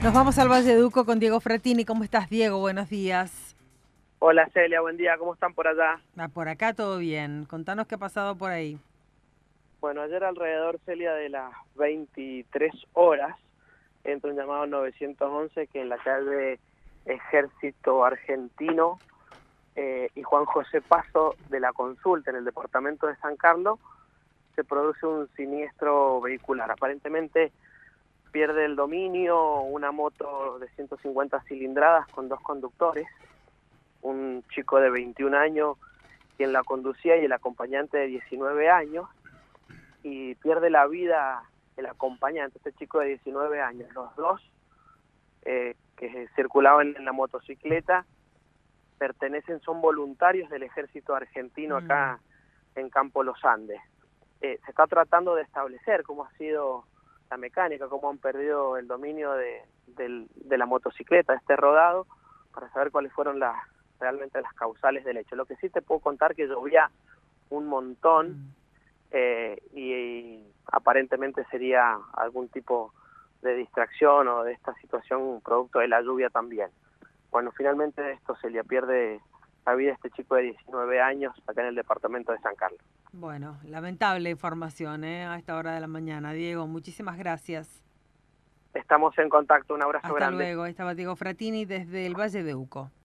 Nos vamos al Valle de Uco con Diego Frattini. ¿Cómo estás, Diego? Buenos días. Hola Celia, buen día, ¿cómo están por allá? Por acá todo bien. Contanos qué ha pasado por ahí. Bueno, ayer alrededor, Celia, de las 23 horas, entró un llamado 911 que en la calle Ejército Argentino y Juan José Paso de la Consulta, en el departamento de San Carlos, se produce un siniestro vehicular. Aparentemente pierde el dominio una moto de 150 cilindradas con dos conductores, un chico de 21 años quien la conducía y el acompañante de 19 años, y pierde la vida el acompañante, este chico de 19 años. Los dos que circulaban en la motocicleta son voluntarios del ejército argentino acá en Campo Los Andes. Se está tratando de establecer cómo ha sido la mecánica, cómo han perdido el dominio de la motocicleta, de este rodado, para saber cuáles fueron realmente las causales del hecho. Lo que sí te puedo contar que llovía un montón, y aparentemente sería algún tipo de distracción o de esta situación producto de la lluvia también. Bueno, finalmente de esto se le pierde la vida a este chico de 19 años acá en el departamento de San Carlos. Bueno, lamentable información, a esta hora de la mañana. Diego, muchísimas gracias. Estamos en contacto, un abrazo Hasta grande. luego. Estaba Diego Frattini desde el Valle de Uco.